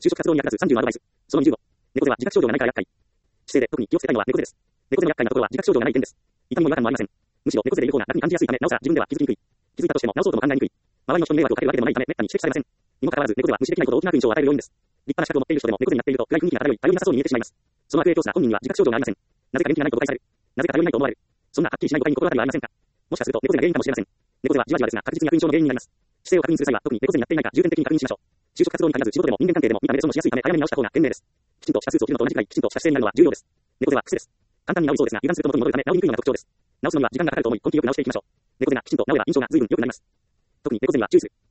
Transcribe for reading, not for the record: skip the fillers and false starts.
就職活動に役立つ30のアドバイス。その25。猫背は自覚症状がないから厄介。姿勢で特に気をつけたいのは猫背です。猫背の厄介なところは自覚症状がない点です。痛みも違和感もありません。むしろ猫背でいる方が楽に感じやすいため、なおさら自分では気づきにくい。気づいたとしても直そうとも考えにくい。周りの人に迷惑をかけるわけでもないため、滅多に指摘されません。にもかかわらず、猫背は無視できないほど大きな印象を与える要因です。立派な資格を持っている人でも猫背になっていると暗い雰囲気が漂い、頼りなさそうに見えてしまいます。その悪影響すら本人には自覚症状がありません。なぜか元気がないと誤解される。なぜか頼りないと思われる。そんなはっきりしない誤解に心当たりはありませんか。もしかすると猫背が原因かもしれません。猫背はじわじわですが確実に悪印象の原因になります。姿勢を確認する際は特に猫背になっていないか重点的に確認しましょう。就職活動に限らず仕事でも人間関係でも見た目で損しやすいため早めに直した方が賢明です。きちんとしたスーツを着るのと同じくらいきちんとした姿勢になるのは重要です。猫背は癖です。簡単に治りそうですが油断すると元に戻るため治りにくいのが特徴です。直すのには時間がかかると思い根気よく直していきましょう。猫背がきちんと治れば印象が随分良くなります。特に猫背には注意する。